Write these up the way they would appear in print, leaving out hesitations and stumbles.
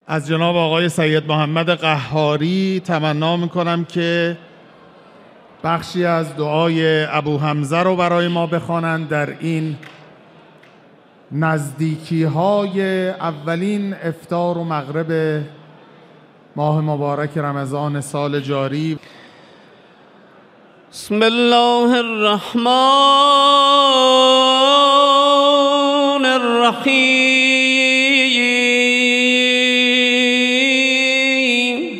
از جناب آقای سید محمد قهاری تمنا میکنم که بخشی از دعای ابو حمزه رو برای ما بخوانند در این نزدیکی های اولین افطار و مغرب ماه مبارک رمضان سال جاری. بسم الله الرحمن الرحیم.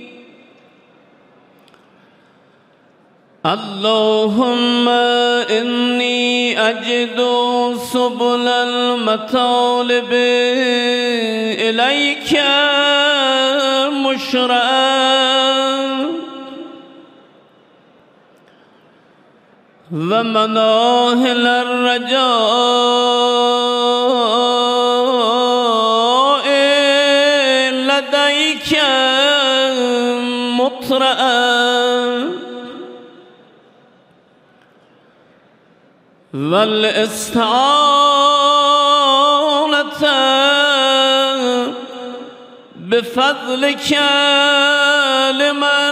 اللهم انی اجد سبل المطالب الیک مشرعا و مناهل الرجاء لدیک مطرعا والاستعانة بفضلك لمن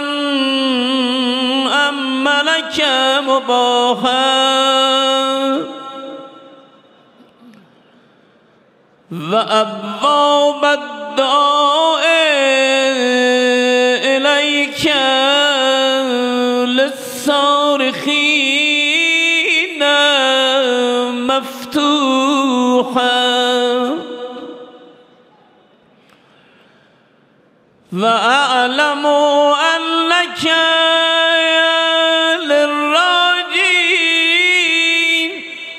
أملك مباحا وأبواب الدعاء إليك للصارخين مفتوحا وأعلم أنك للراجين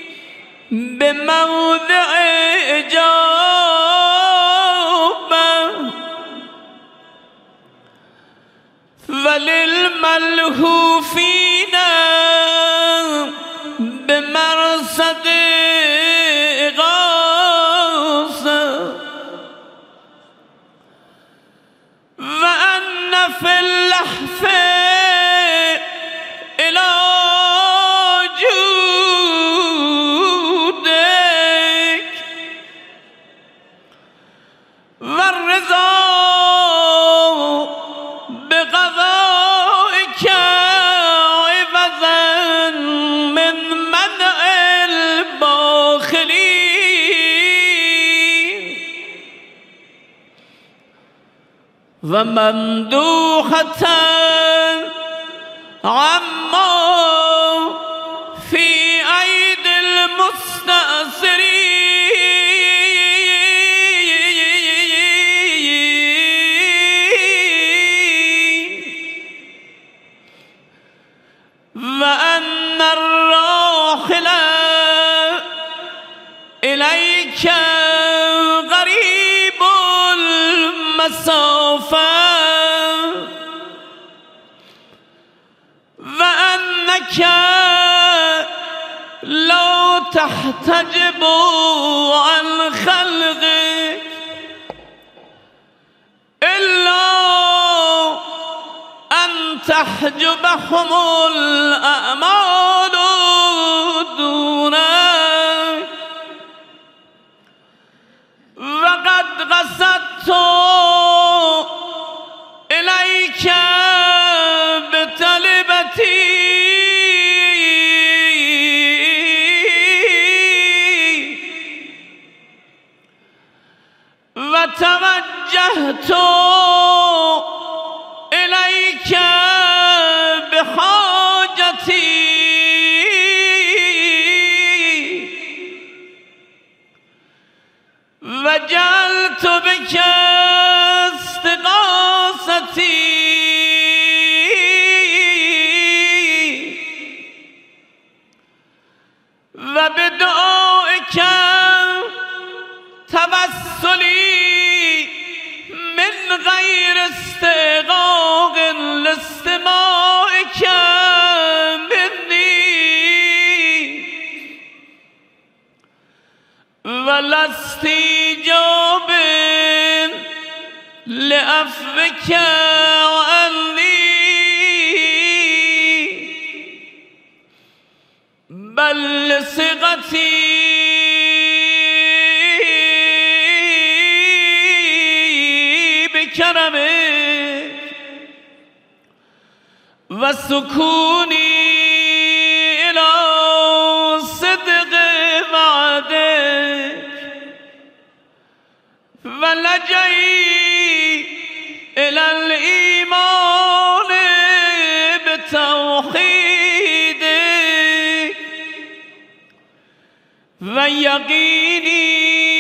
بموضع إجابة وللملهوفين بمرصد إغاثة وأن في اللحف إلى جودك والرضا بقضائك عوضا من منع الباخلين وممدوحة عما في أيدي المستأثرين وأن الراحل إليك غريب المسافة وأنك لا تحتجب عن خلقك إلا أن تحجبهم الأعمال دونك وقد قصدت إليك بطلبتي وتوجهت إليك بحاجتي وجعلت بك استغاثتي وبدعائك توسلي من غير استغاق لاستماعك مني ولا استجاب لعفوك عني بل لصيغتي سکونی الى صدق وعدك ولجئی الى الایمان بتوحیدك و یقینی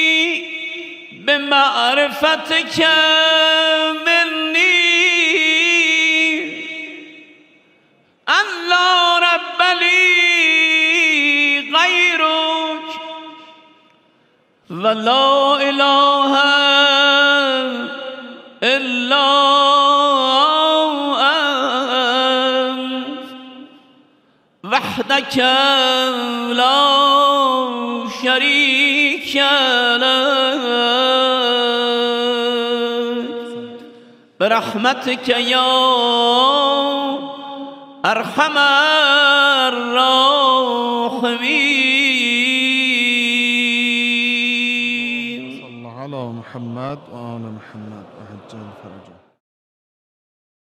بمعرفتك مني أن لا رب لي غيرك ولا إله إلا أنت وحدك لا شريك لك برحمتك يا أرحم الراحمين. صلى الله على محمد وآل محمد وعجل فرجه.